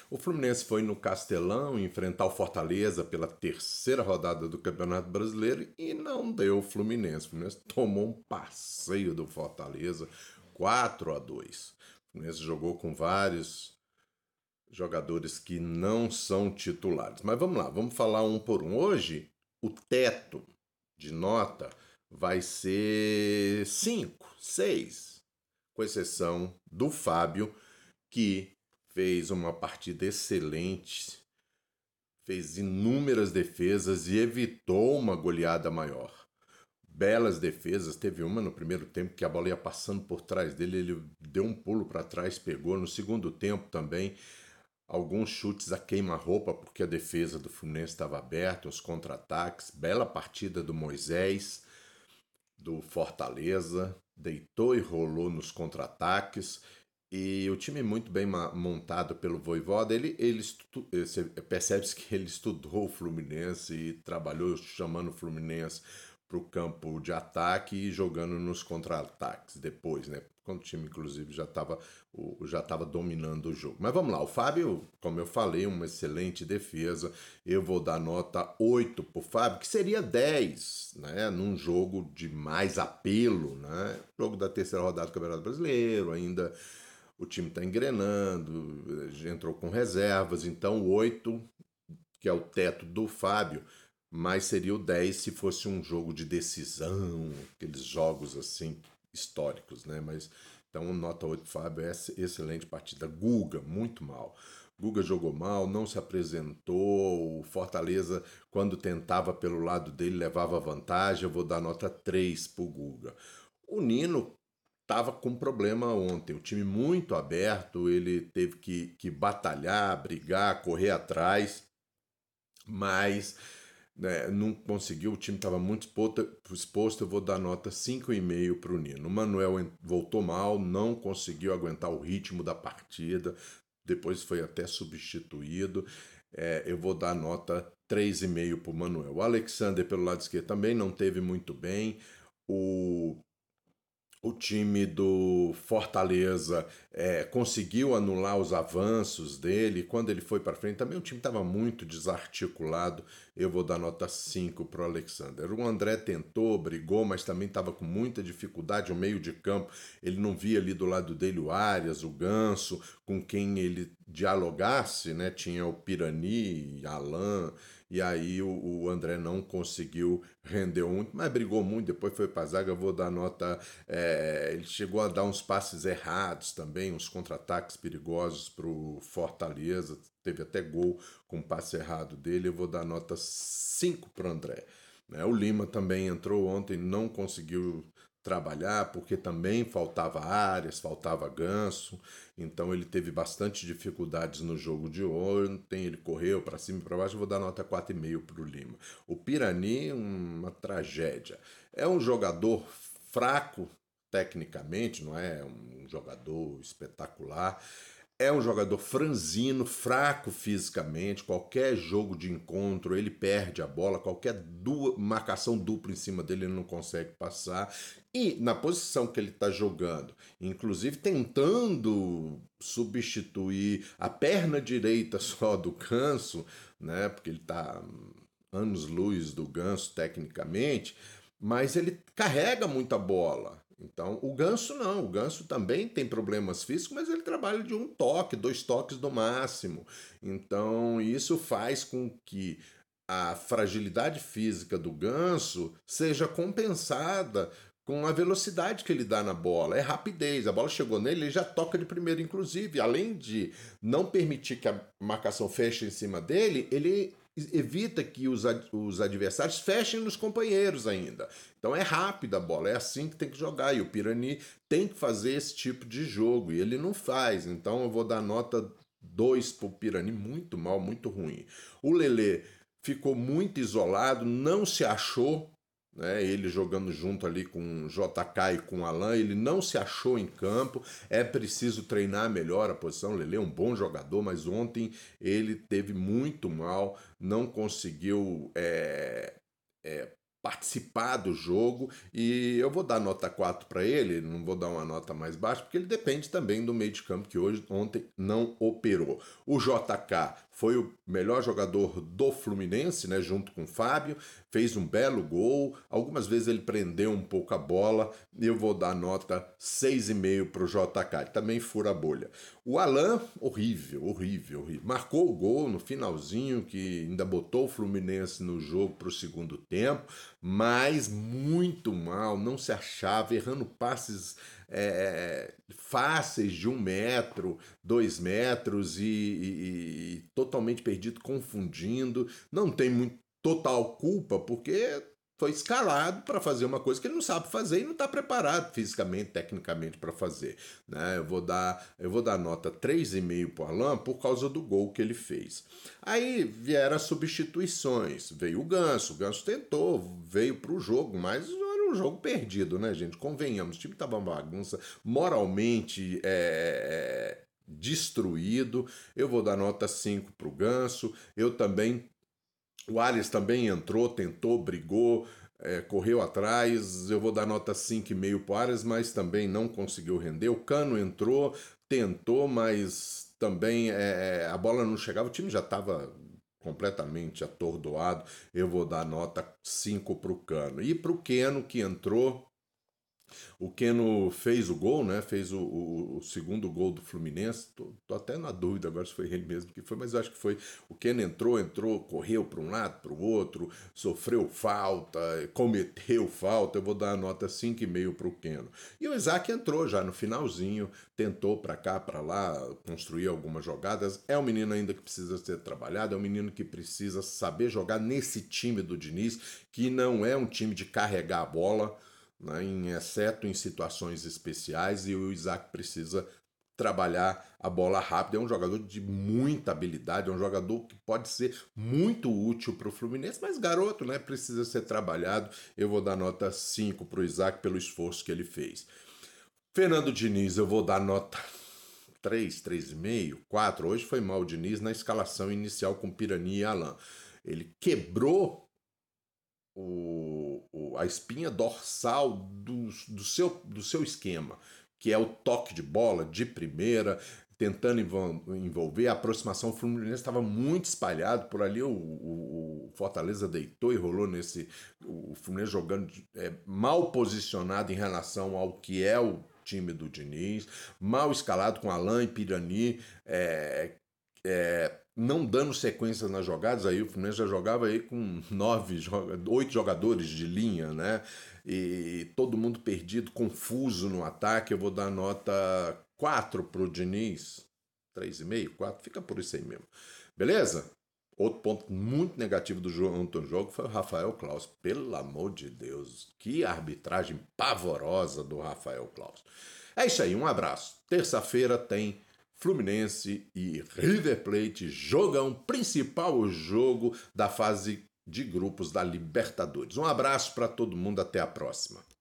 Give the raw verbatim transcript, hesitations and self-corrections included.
O Fluminense foi no Castelão enfrentar o Fortaleza pela terceira rodada do Campeonato Brasileiro e não deu Fluminense. O Fluminense tomou um passeio do Fortaleza, quatro a dois. O Fluminense jogou com vários jogadores que não são titulares. Mas vamos lá, vamos falar um por um. Hoje, o teto de nota vai ser cinco, seis, com exceção do Fábio, que fez uma partida excelente, fez inúmeras defesas e evitou uma goleada maior. Belas defesas, teve uma no primeiro tempo que a bola ia passando por trás dele, ele deu um pulo para trás, pegou. No segundo tempo também, alguns chutes a queima-roupa, porque a defesa do Fluminense estava aberta, os contra-ataques. Bela partida do Moisés, do Fortaleza, deitou e rolou nos contra-ataques. E o time muito bem montado pelo Vojvoda, ele, ele estu... você percebe que ele estudou o Fluminense e trabalhou chamando o Fluminense para o campo de ataque e jogando nos contra-ataques depois, né? Quando o time, inclusive, já estava já estava dominando o jogo. Mas vamos lá, o Fábio, como eu falei, uma excelente defesa. Eu vou dar nota oito para o Fábio, que seria dez, né? Num jogo de mais apelo, né? Jogo da terceira rodada do Campeonato Brasileiro, ainda o time está engrenando, entrou com reservas, então oito, que é o teto do Fábio, mas seria o dez se fosse um jogo de decisão, aqueles jogos assim históricos, né? Mas então nota oito Fábio, é excelente partida. Guga, muito mal. Guga jogou mal, não se apresentou. O Fortaleza, quando tentava pelo lado dele, levava vantagem. Eu vou dar nota três pro Guga. O Nino estava com problema ontem. O time muito aberto, ele teve que, que batalhar, brigar, correr atrás, mas né, não conseguiu. O time estava muito exposto, exposto. Eu vou dar nota cinco e meio para o Nino. O Manuel voltou mal, não conseguiu aguentar o ritmo da partida, depois foi até substituído. É, eu vou dar nota três e meio para o Manuel. O Alexander, pelo lado esquerdo, também não teve muito bem. O O time do Fortaleza é, conseguiu anular os avanços dele. Quando ele foi para frente, também o time estava muito desarticulado. Eu vou dar nota cinco para o Alexander. O André tentou, brigou, mas também estava com muita dificuldade. O meio de campo, ele não via ali do lado dele o Arias, o Ganso, com quem ele dialogasse, né? Tinha o Pirani, Alain, e aí o, o André não conseguiu render muito, mas brigou muito. Depois foi para a zaga. Eu vou dar nota. É, ele chegou a dar uns passes errados também, uns contra-ataques perigosos para o Fortaleza. Teve até gol com passe errado dele. Eu vou dar nota cinco para o André. Né? O Lima também entrou ontem, não conseguiu trabalhar porque também faltava áreas, faltava Ganso, então ele teve bastante dificuldades no jogo de ontem. Ele correu para cima e para baixo. Eu vou dar nota quatro e meio para o Lima. O Pirani, uma tragédia. É um jogador fraco tecnicamente, não é um jogador espetacular. É um jogador franzino, fraco fisicamente. Qualquer jogo de encontro ele perde a bola, qualquer du- marcação dupla em cima dele ele não consegue passar. E na posição que ele está jogando, inclusive tentando substituir a perna direita só do Ganso, né? Porque ele está anos-luz do Ganso tecnicamente, mas ele carrega muita bola. Então, o Ganso não. O Ganso também tem problemas físicos, mas ele trabalha de um toque, dois toques no máximo. Então, isso faz com que a fragilidade física do Ganso seja compensada com a velocidade que ele dá na bola. É rapidez. A bola chegou nele, ele já toca de primeiro, inclusive. Além de não permitir que a marcação feche em cima dele, ele evita que os, ad os adversários fechem nos companheiros ainda. Então é rápida a bola, é assim que tem que jogar. E o Pirani tem que fazer esse tipo de jogo, e ele não faz. Então eu vou dar nota dois para o Pirani, muito mal, muito ruim. O Lelê ficou muito isolado, não se achou, né? Ele jogando junto ali com o J K e com o Alain, ele não se achou em campo. É preciso treinar melhor a posição. O Lelê é um bom jogador, mas ontem ele teve muito mal, não conseguiu é, é, participar do jogo, e eu vou dar nota quatro para ele, não vou dar uma nota mais baixa, porque ele depende também do meio de campo, que hoje ontem não operou. O J K foi o melhor jogador do Fluminense, né, junto com o Fábio, fez um belo gol, algumas vezes ele prendeu um pouco a bola, e eu vou dar nota seis vírgula cinco para o J K, ele também fura a bolha. O Alan, horrível, horrível, horrível, marcou o gol no finalzinho, que ainda botou o Fluminense no jogo para o segundo tempo, mas muito mal, não se achava, errando passes é, fáceis de um metro, dois metros e, e, e totalmente perdido, confundindo. Não tem muito, total culpa, porque foi escalado para fazer uma coisa que ele não sabe fazer e não está preparado fisicamente, tecnicamente para fazer. Né? Eu vou dar, eu vou dar nota três vírgula cinco para o Alan por causa do gol que ele fez. Aí vieram as substituições. Veio o Ganso, o Ganso tentou, veio para o jogo, mas era um jogo perdido, né, gente? Convenhamos, o time estava uma bagunça, moralmente é, destruído. Eu vou dar nota cinco para o Ganso. Eu também... O Alisson também entrou, tentou, brigou, é, correu atrás. Eu vou dar nota cinco vírgula cinco para o Alisson, mas também não conseguiu render. O Cano entrou, tentou, mas também é, a bola não chegava. O time já estava completamente atordoado. Eu vou dar nota cinco para o Cano. E para o Keno, que entrou... O Keno fez o gol, né? Fez o, o, o segundo gol do Fluminense. Tô, tô até na dúvida agora se foi ele mesmo que foi, mas eu acho que foi. O Keno entrou, entrou, correu para um lado, para o outro, sofreu falta, cometeu falta. Eu vou dar a nota cinco vírgula cinco para o Keno. E o Isaac entrou já no finalzinho, tentou para cá, para lá, construir algumas jogadas. É um menino ainda que precisa ser trabalhado, é um menino que precisa saber jogar nesse time do Diniz, que não é um time de carregar a bola, né, em, exceto em situações especiais, e o Isaac precisa trabalhar a bola rápida. É um jogador de muita habilidade, é um jogador que pode ser muito útil para o Fluminense, mas garoto, né, precisa ser trabalhado. Eu vou dar nota cinco para o Isaac pelo esforço que ele fez. Fernando Diniz, eu vou dar nota três, três vírgula cinco, quatro. Hoje foi mal o Diniz na escalação inicial com Pirani e Alan. Ele quebrou O, o, a espinha dorsal do, do, seu, do seu esquema, que é o toque de bola de primeira, tentando envolver. A aproximação, o Fluminense estava muito espalhado por ali. O, o, o Fortaleza deitou e rolou nesse. O Fluminense jogando é, mal posicionado em relação ao que é o time do Diniz, mal escalado com Alan e Pirani, é, é, não dando sequência nas jogadas. Aí o Fluminense já jogava aí com nove, oito jogadores de linha, né? E todo mundo perdido, confuso no ataque. Eu vou dar nota quatro pro Diniz, três vírgula cinco, quatro, fica por isso aí mesmo. Beleza? Outro ponto muito negativo do jogo, do jogo foi o Rafael Claus. Pelo amor de Deus, que arbitragem pavorosa do Rafael Claus. É isso aí, um abraço. Terça-feira tem Fluminense e River Plate, jogão, principal jogo da fase de grupos da Libertadores. Um abraço para todo mundo, até a próxima.